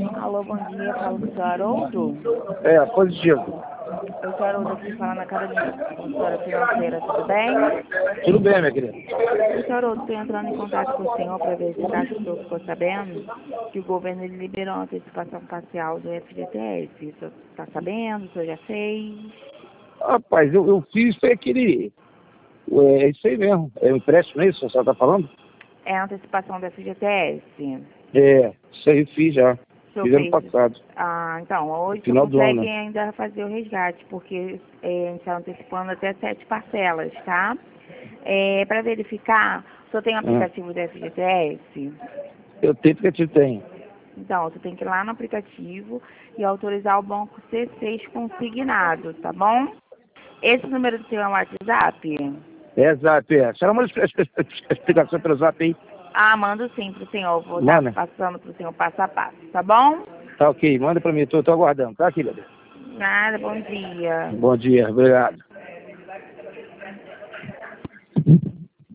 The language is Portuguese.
Alô, bom dia. Falo com o senhor Haroldo. É, positivo. Eu sou Haroldo aqui falando na Academia Consultora Financeira, tudo bem? Tudo bem, minha querida. O senhor Haroldo, estou entrando em contato com o senhor para verificar se o senhor ficou sabendo que o governo ele liberou a antecipação parcial do FGTS. O senhor está sabendo? O senhor já fez? Rapaz, eu fiz, foi aquele... É isso aí mesmo. É o empréstimo, não é isso que você está falando? É a antecipação do FGTS. É, isso aí fiz já. O senhor Fiz ano fez? passado. Ah, então, hoje o senhor Final do consegue ano. ainda fazer o resgate, porque a gente está antecipando até 7 parcelas, tá? Para verificar, o senhor tem o aplicativo do FGTS? Eu tenho porque tenho. Então, você tem que ir lá no aplicativo e autorizar o banco C6 consignado, tá bom? Esse número do seu é um WhatsApp? É, Zap, é. Será uma explicação pelo Zap aí? Ah, mando sim pro senhor. Vou estar Manda. passando pro senhor passo a passo, tá bom? Tá ok, manda pra mim, tô aguardando, tá, querida? Nada, bom dia. Bom dia, obrigado.